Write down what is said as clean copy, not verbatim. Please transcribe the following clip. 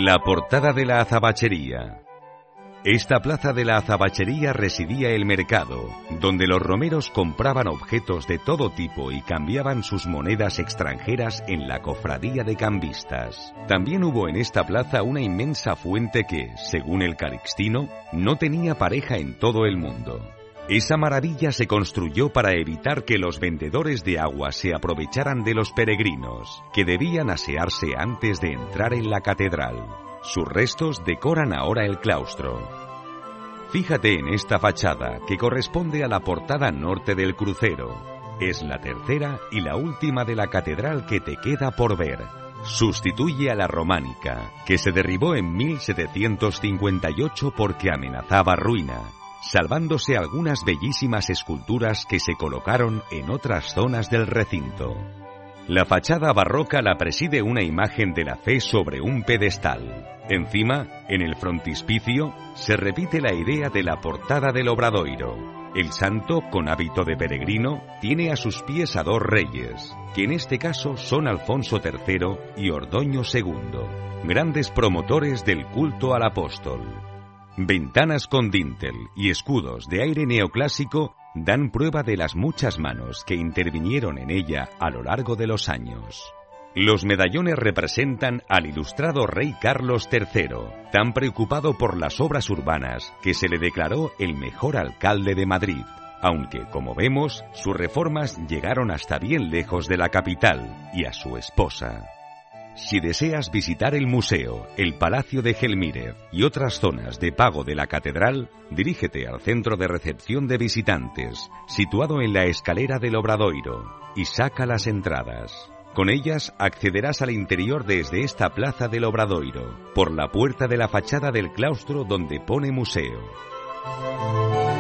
La portada de la azabachería. Esta plaza de la azabachería residía el mercado, donde los romeros compraban objetos de todo tipo y cambiaban sus monedas extranjeras en la cofradía de cambistas. También hubo en esta plaza una inmensa fuente que, según el Calixtino, no tenía pareja en todo el mundo. Esa maravilla se construyó para evitar que los vendedores de agua se aprovecharan de los peregrinos, que debían asearse antes de entrar en la catedral. Sus restos decoran ahora el claustro. Fíjate en esta fachada, que corresponde a la portada norte del crucero. Es la tercera y la última de la catedral que te queda por ver. Sustituye a la románica, que se derribó en 1758 porque amenazaba ruina, salvándose algunas bellísimas esculturas que se colocaron en otras zonas del recinto. La fachada barroca la preside una imagen de la fe sobre un pedestal. Encima, en el frontispicio, se repite la idea de la portada del Obradoiro. El santo, con hábito de peregrino, tiene a sus pies a dos reyes, que en este caso son Alfonso III y Ordoño II, grandes promotores del culto al apóstol. Ventanas con dintel y escudos de aire neoclásico dan prueba de las muchas manos que intervinieron en ella a lo largo de los años. Los medallones representan al ilustrado rey Carlos III, tan preocupado por las obras urbanas que se le declaró el mejor alcalde de Madrid, aunque, como vemos, sus reformas llegaron hasta bien lejos de la capital y a su esposa. Si deseas visitar el museo, el Palacio de Gelmírez y otras zonas de pago de la catedral, dirígete al centro de recepción de visitantes, situado en la escalera del Obradoiro, y saca las entradas. Con ellas accederás al interior desde esta plaza del Obradoiro, por la puerta de la fachada del claustro donde pone museo.